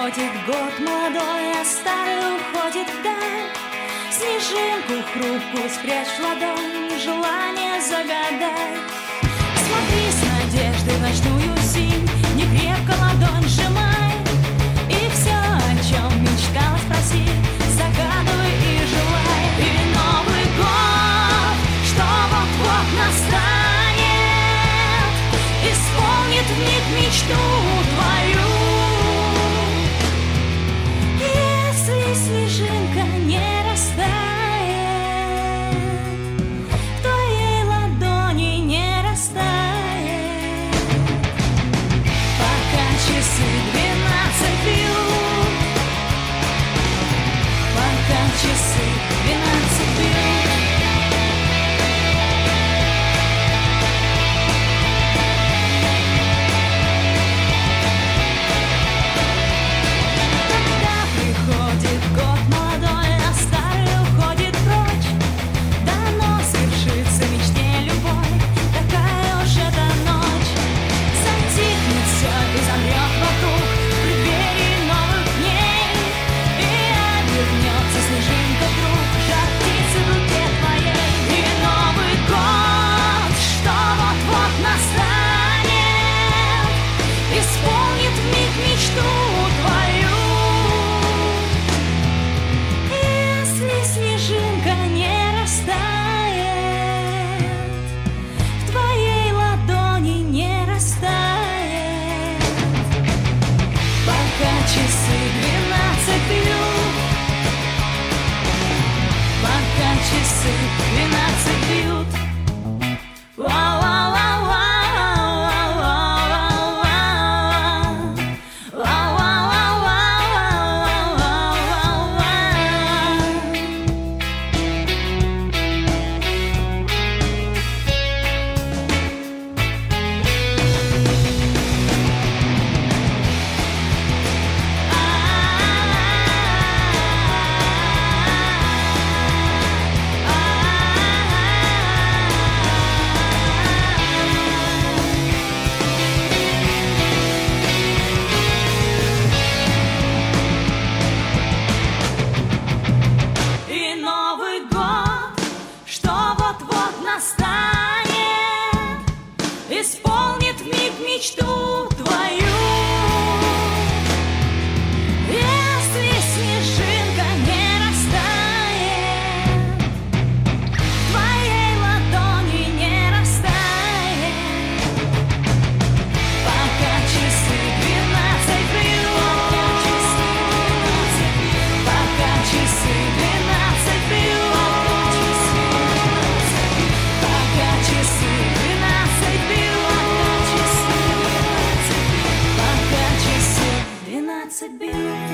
приходит год молодой, а старый уходит вдаль. Снежинку хрупкую спрячь в ладонь, желание загадай. Смотри с надеждой в ночную синь, не крепко ладонь сжимай. И все, о чем мечтала, спроси, загадывай и желай. И Новый год, что вот-вот настанет, исполнит вмиг мечту твою. Если снежинка не растает, в твоей ладони не растает, пока часы 12 бьют, пока часы 12 бьют. Часы 12 бьют, пока часы 12 бьют. Исполнит вмиг мечту твою. Если снежинка не растает, в твоей ладони не растает, пока часы 12 бьют, пока часы 12 бьют, пока часы 12 бьют. 12 бьют.